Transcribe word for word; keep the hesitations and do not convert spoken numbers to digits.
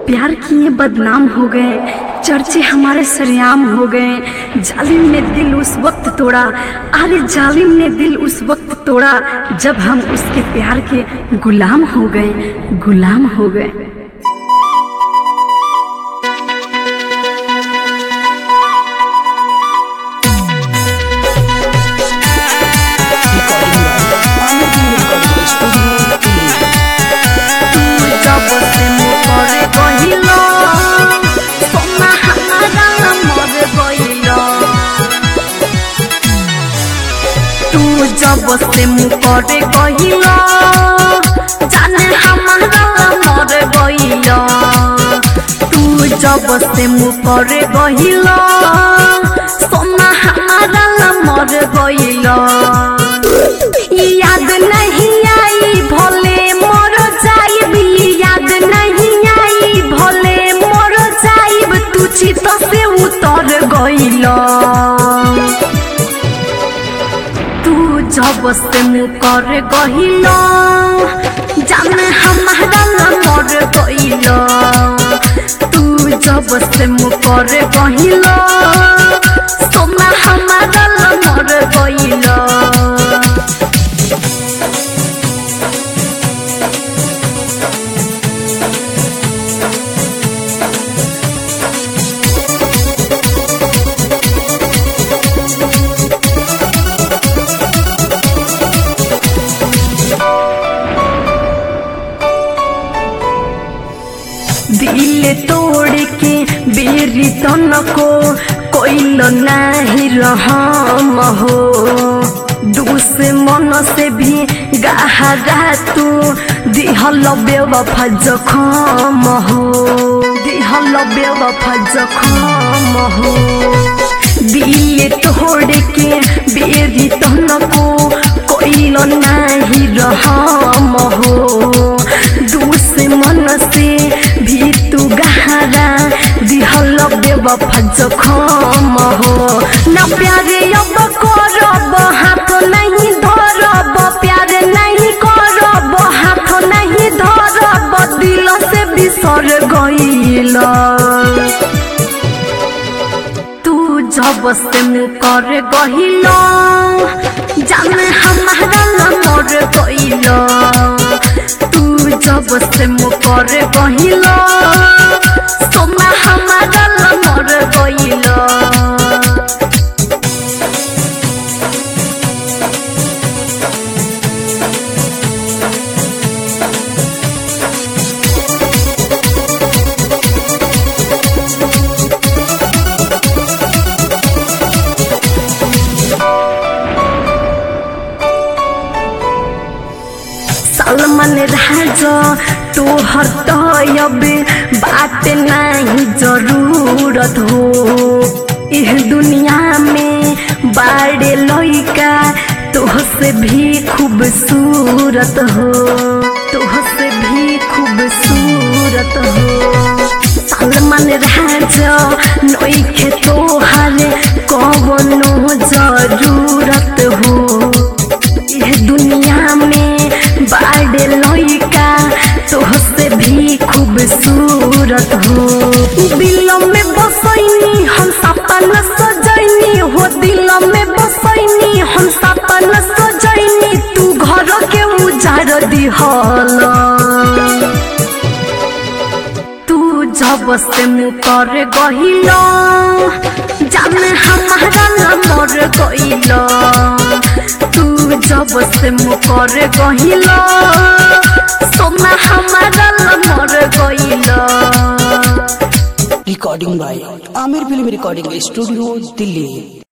प्यार किए बदनाम हो गए, चर्चे हमारे सरेआम हो गए। जालिम ने दिल उस वक्त तोड़ा, अरे जालिम ने दिल उस वक्त तोड़ा जब हम उसके प्यार के गुलाम हो गए, गुलाम हो गए। जब से मुकर गइला जाने हमारा मर गइला, तू जब से मुकर गइला सोना हमारा मर गइला। याद नहीं आई भले मर जाइब, याद नहीं आई भले मर जाइब, तू चित से उतर गइला। जब से मुकर गइला जाने हमारा मर गइला, तू जब से मुकर गइला सोना हमारा मर गइला। दिल तोड़ के बेरी तनको कोइल नहीं रहम हो, दुश्मन से भी गहरा तू दिहल बेवफा जखम हो, दिहल बेवफा जखम हो। दिल तोड़ के बेरी तनको कोइल नहीं रहम हो, दुश्मन से भी तू गहरा दिहल बेवफा जखम हो। ना प्यारे अब करब हाथ नहीं धरब, प्यारे नहीं करब हाथ नहीं धरब, दिल से बिसर गइला। तू जब से मुकर गइला जाने हमारा मर गइला, तू जब से मुकर गइला सोना हमारा मर गइला। सलमान राजा तोहर तयब बात नहीं जरूरत हो, इस दुनिया में बड़े लइका तोहसे भी खूबसूरत हो, तोहसे भी खूबसूरत हो। सलमान राजा नइखे तोहर कवनो जरूरत हो, इस दुनिया में बड़े लइका तोहसे भी खूबसूरत हो। दिल में बसैनी हम सपना सजैनी हो, दिल में बसैनी हम सपना सजैनी, तू घर के उजाड़ दिहल। तू जब से मुकर गइला जाने हमारा मर गइला, तू जब से मुकर गइला सोना हमारा मर गइला। Recording by Aamir film recording studio Delhi.